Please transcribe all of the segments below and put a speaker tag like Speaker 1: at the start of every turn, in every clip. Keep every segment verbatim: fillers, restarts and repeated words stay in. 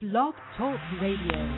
Speaker 1: Blog Talk Radio.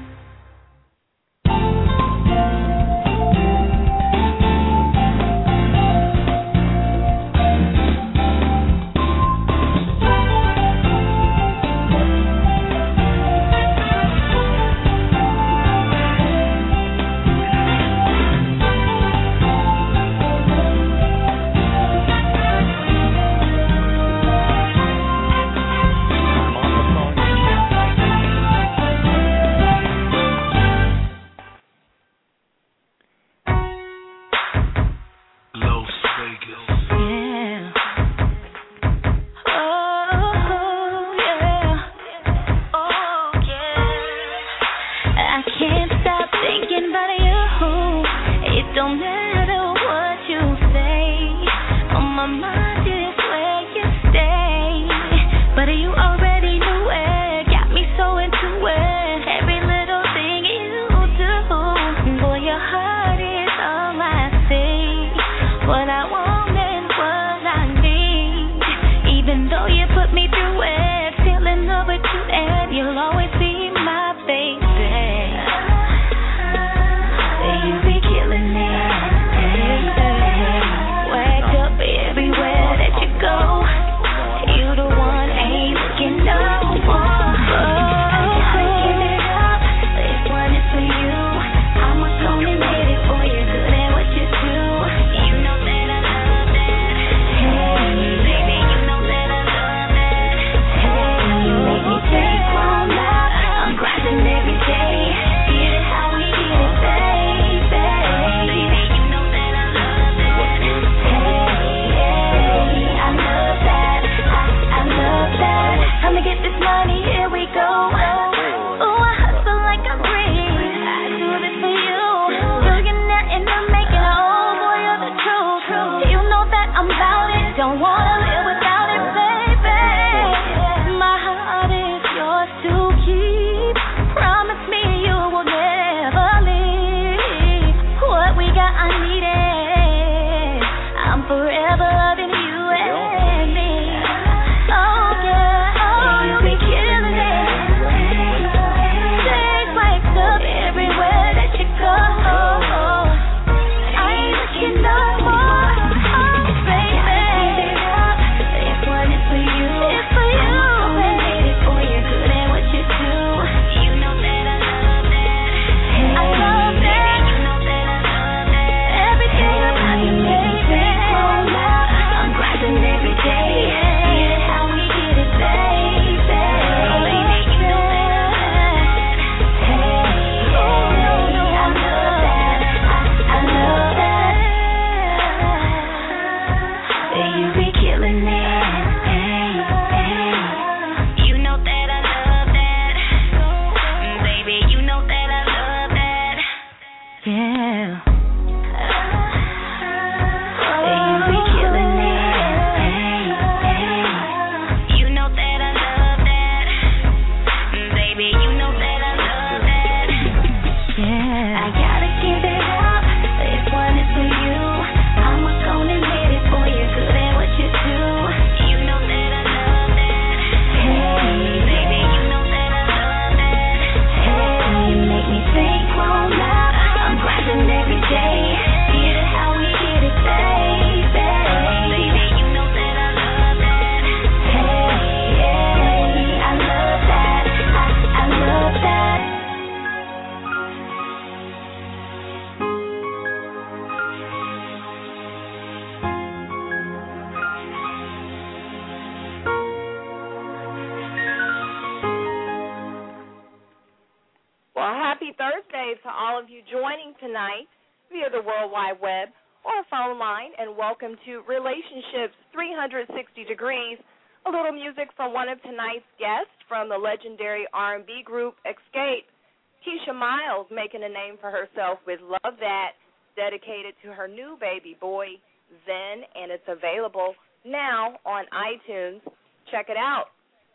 Speaker 2: Welcome to Relationships three sixty Degrees, a little music from one of tonight's guests from the legendary R and B group Escape. Keisha Miles making a name for herself with Love That, dedicated to her new baby boy, Zen, and it's available now on iTunes. Check it out.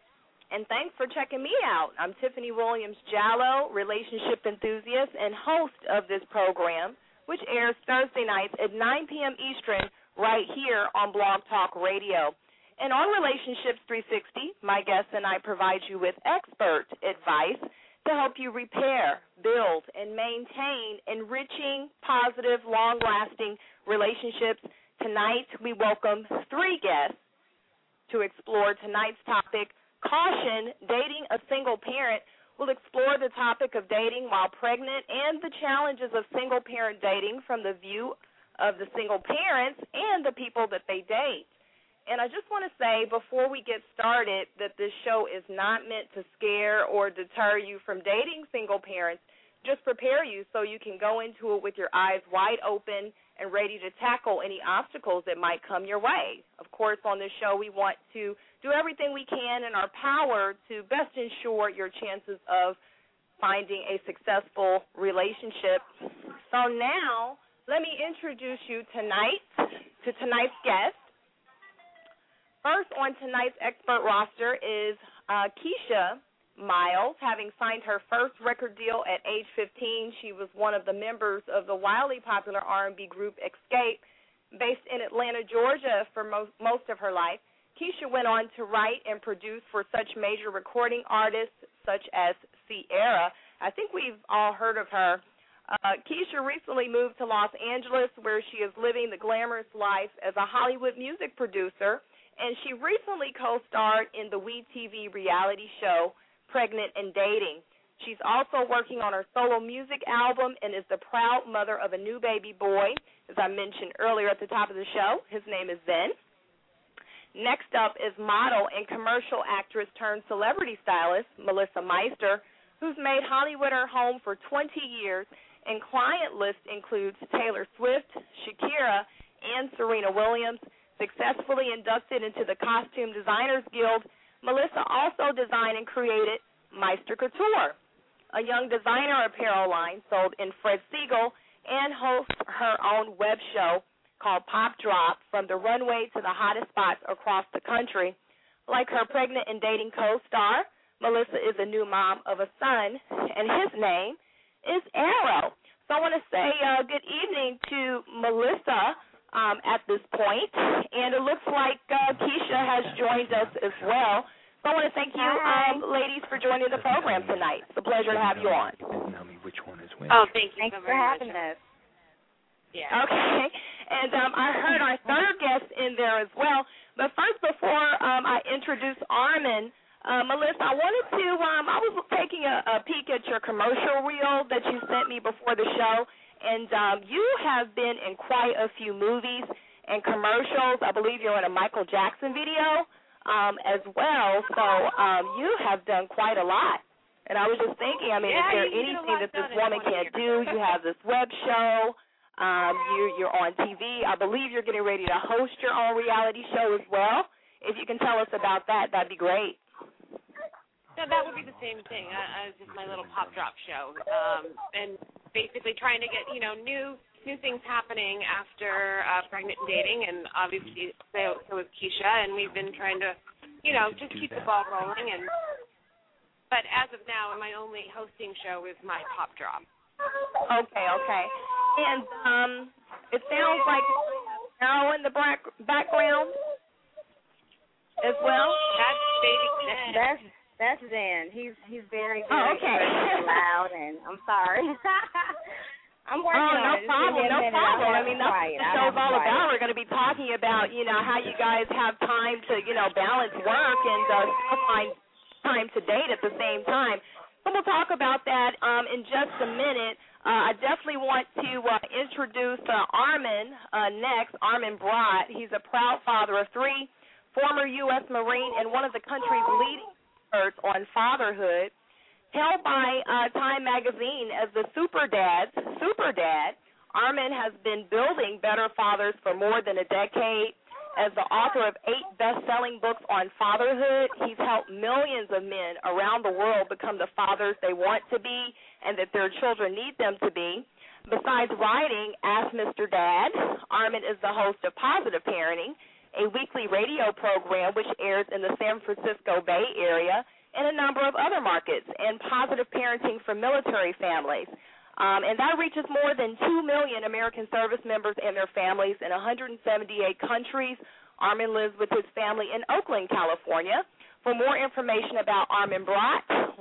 Speaker 2: And thanks for checking me out. I'm Tiffany Williams-Jallo, relationship enthusiast and host of this program, which airs Thursday nights at nine p.m. Eastern right here on Blog Talk Radio. And on Relationships three sixty, my guests and I provide you with expert advice to help you repair, build, and maintain enriching, positive, long-lasting relationships. Tonight, we welcome three guests to explore tonight's topic, Caution, Dating a Single Parent. We'll explore the topic of dating while pregnant and the challenges of single-parent dating from the view of the single parents and the people that they date. And I just want to say before we get started that this show is not meant to scare or deter you from dating single parents. Just prepare you so you can go into it with your eyes wide open and ready to tackle any obstacles that might come your way. Of course, on this show, we want to do everything we can in our power to best ensure your chances of finding a successful relationship. So now, let me introduce you tonight to tonight's guest. First on tonight's expert roster is uh, Keisha Miles. Having signed her first record deal at age fifteen, she was one of the members of the wildly popular R and B group Xscape, based in Atlanta, Georgia, for most, most of her life. Keisha went on to write and produce for such major recording artists such as Ciara. I think we've all heard of her. Uh, Keisha recently moved to Los Angeles, where she is living the glamorous life as a Hollywood music producer, and she recently co-starred in the WeTV reality show, Pregnant and Dating. She's also working on her solo music album and is the proud mother of a new baby boy, as I mentioned earlier at the top of the show. His name is Zen. Next up is model and commercial actress turned celebrity stylist, Melissa Meister, who's made Hollywood her home for twenty years, and client list includes Taylor Swift, Shakira, and Serena Williams. Successfully inducted into the Costume Designers Guild, Melissa also designed and created Meister Couture, a young designer apparel line sold in Fred Segal, and hosts her own web show called Pop Drop, from the runway to the hottest spots across the country. Like her Pregnant and Dating co-star, Melissa is a new mom of a son, and his name is Arrow. So I want to say uh, good evening to Melissa Um, at this point, and it looks like uh, Keisha has joined us as well. So I want to thank you, um, ladies, for joining the program tonight. It's a pleasure to have you on.
Speaker 3: Oh, thank you
Speaker 4: Thanks
Speaker 3: so
Speaker 4: for
Speaker 3: very
Speaker 4: having
Speaker 3: much.
Speaker 4: us.
Speaker 3: Yeah.
Speaker 2: Okay, and um, I heard our third guest in there as well. But first, before um, I introduce Armin, uh, Melissa, I wanted to, um, I was taking a, a peek at your commercial reel that you sent me before the show. And um, you have been in quite a few movies and commercials. I believe you're in a Michael Jackson video um, as well. So um, you have done quite a lot. And I was just thinking, I mean,
Speaker 3: yeah,
Speaker 2: is there
Speaker 3: you
Speaker 2: anything that this woman can't
Speaker 3: years.
Speaker 2: do? You have this web show. Um, you, you're on T V. I believe you're getting ready to host your own reality show as well. If you can tell us about that, that'd be great.
Speaker 3: No, that would be the same thing. I, I was just my little pop drop show, um, and basically trying to get you know new new things happening after uh, Pregnant and Dating, and obviously so, so was Keisha, and we've been trying to you know just keep the ball rolling. And but as of now, my only hosting show is my pop drop.
Speaker 2: Okay, okay, and um, it sounds like Arrow in the back, background as well.
Speaker 3: That's baby Zen.
Speaker 4: That's that's Zen. He's he's very very
Speaker 2: Oh, okay.
Speaker 4: loud, and I'm sorry. I'm working
Speaker 2: oh,
Speaker 4: on
Speaker 2: no
Speaker 4: it.
Speaker 2: problem, no problem. I mean, that's what the show's all
Speaker 4: quiet.
Speaker 2: about. We're going to be talking about, you know, how you guys have time to, you know, balance work and uh, still find time to date at the same time. So we'll talk about that um, in just a minute. Uh, I definitely want to uh, introduce uh, Armin uh, next, Armin Brott. He's a proud father of three, former U S Marine, and one of the country's leading experts on fatherhood. Held by uh, Time Magazine as the Super Dad, Super Dad, Armin has been building better fathers for more than a decade. As the author of eight best-selling books on fatherhood, he's helped millions of men around the world become the fathers they want to be and that their children need them to be. Besides writing Ask Mister Dad, Armin is the host of Positive Parenting, a weekly radio program which airs in the San Francisco Bay Area and a number of other markets, and Positive Parenting for military families. Um, and that reaches more than two million American service members and their families in one hundred seventy-eight countries. Armin lives with his family in Oakland, California. For more information about Armin Brott,